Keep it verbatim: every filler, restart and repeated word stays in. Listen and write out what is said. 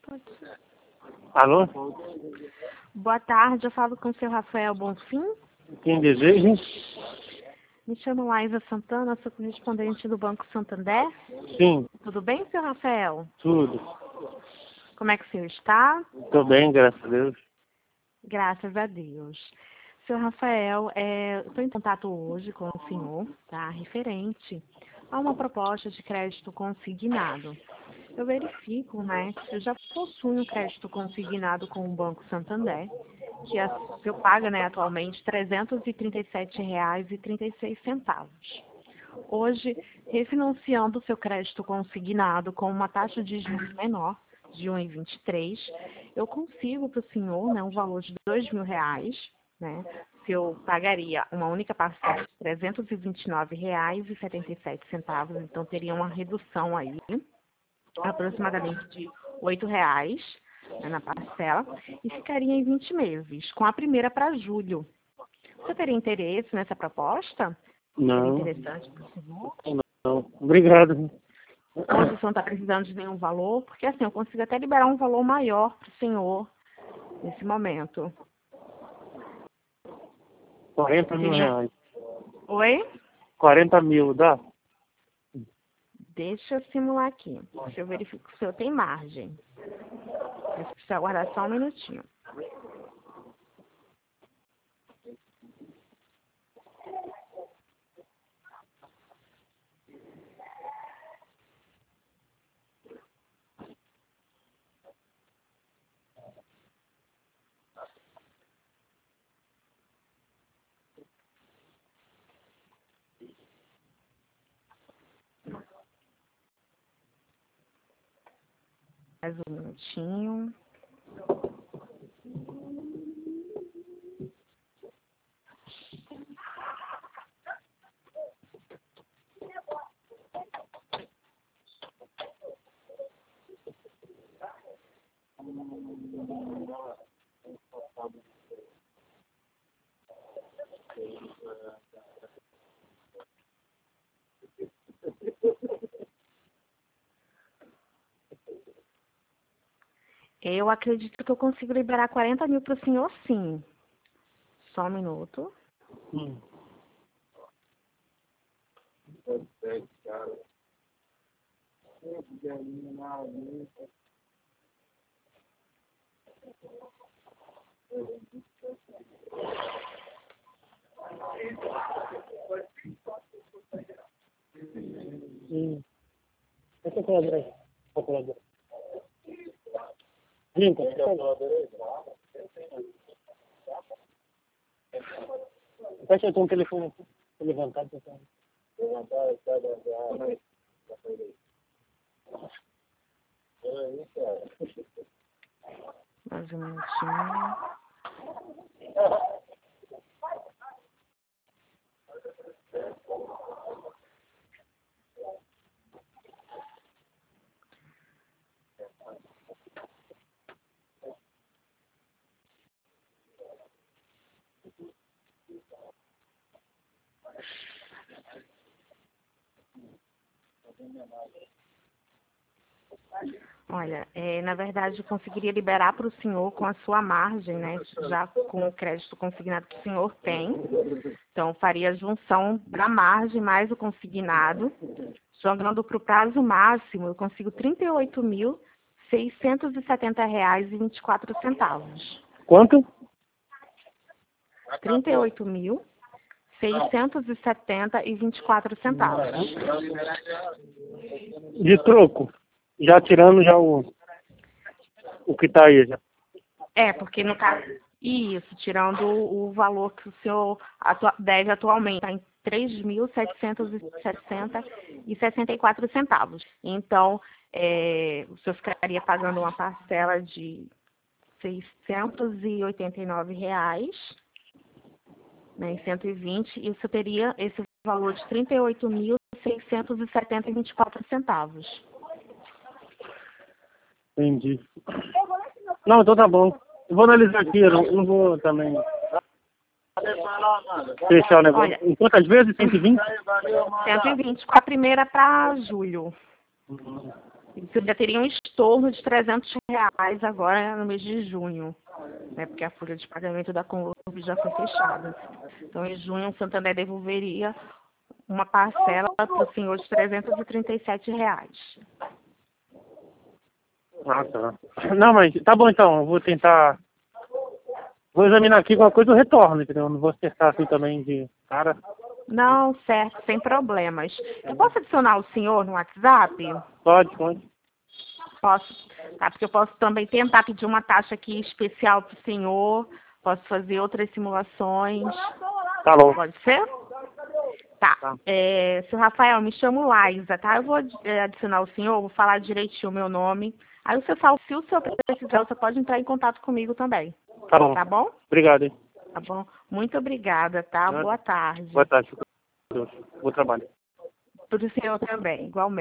Pode ser. Alô? Boa tarde, eu falo com o seu Rafael Bonfim. Quem deseja? Me chamo Laísa Santana, sou correspondente do Banco Santander. Sim, Tudo bem, seu Rafael? tudo. Como é que o senhor está? Estou bem, graças a Deus. Graças a Deus. Seu Rafael, é, eu estou em contato hoje com o senhor, tá? Referente a uma proposta de crédito consignado. Eu verifico, né, que eu já possuo um crédito consignado com o Banco Santander, que a, o senhor paga, né, atualmente trezentos e trinta e sete reais e trinta e seis centavos. Hoje, refinanciando o seu crédito consignado com uma taxa de juros menor, de um vírgula vinte e três, eu consigo para o senhor, né, um valor de dois mil reais, né, se eu pagaria uma única parcela de trezentos e vinte e nove reais e setenta e sete centavos, então teria uma redução aí, aproximadamente de oito reais, né, na parcela, e ficaria em vinte meses, com a primeira para julho. Você teria interesse nessa proposta? Seria Não, interessante para o senhor? não. Obrigado. Hoje o senhor não está precisando de nenhum valor, porque assim, eu consigo até liberar um valor maior para o senhor nesse momento. quarenta mil Seria... reais. Oi? quarenta mil, dá? Deixa eu simular aqui. Deixa eu verificar se o senhor tem margem. Eu preciso aguardar só um minutinho. Mais um minutinho. Eu acredito que eu consigo liberar quarenta mil para o senhor, sim. Só um minuto. Hum. Sim. Essa é a coladora aí. A coladora. Limpa. Fecha aí com o telefone aqui. Vou levantar. Levantar, está levantar. Mais um minutinho. Olha, é, na verdade, eu conseguiria liberar para o senhor com a sua margem, né? Já com o crédito consignado que o senhor tem. Então, faria a junção da margem mais o consignado. Jogando para o prazo máximo, eu consigo trinta e oito mil, seiscentos e setenta reais e vinte e quatro centavos. Quanto? trinta e oito mil, seiscentos e setenta e vinte e quatro centavos. De troco. Já tirando já o, o que está aí já. É, porque no caso... Isso, tirando o valor que o senhor atua, deve atualmente, está em três mil setecentos e sessenta e sessenta e quatro centavos. Então, é, o senhor ficaria pagando uma parcela de seiscentos e oitenta e nove reais, né, em cento e vinte, e o senhor teria esse valor de trinta e oito mil seiscentos e setenta e vinte e quatro centavos. Entendi. Não, então tá bom. Eu vou analisar aqui, eu não, eu não vou também fechar o negócio. Olha, em quantas vezes? cento e vinte? cento e vinte, com a primeira para julho. Você já teria um estorno de trezentos reais agora no mês de junho, né? Porque a folha de pagamento da Conlurb já foi fechada. Então, em junho, o Santander devolveria uma parcela para o senhor de trezentos e trinta e sete reais. Ah, tá. Não, mas tá bom então, eu vou tentar. Vou examinar aqui qualquer coisa eu retorno, entendeu? Não vou acertar assim também de cara. Não, certo, sem problemas. Eu posso adicionar o senhor no WhatsApp? Pode, pode. Posso, tá? Porque eu posso também tentar pedir uma taxa aqui especial para o senhor. Posso fazer outras simulações. Tá bom. Pode ser? Tá. Tá. É, seu Rafael, me chamo Laísa, tá? Eu vou é, adicionar o senhor, vou falar direitinho o meu nome. Aí o seu, se o senhor precisar, você pode entrar em contato comigo também. Tá bom. Tá bom? Obrigado, hein? Tá bom. Muito obrigada, tá? Nada. Boa tarde. Boa tarde. Bom trabalho. Para o senhor também, igualmente.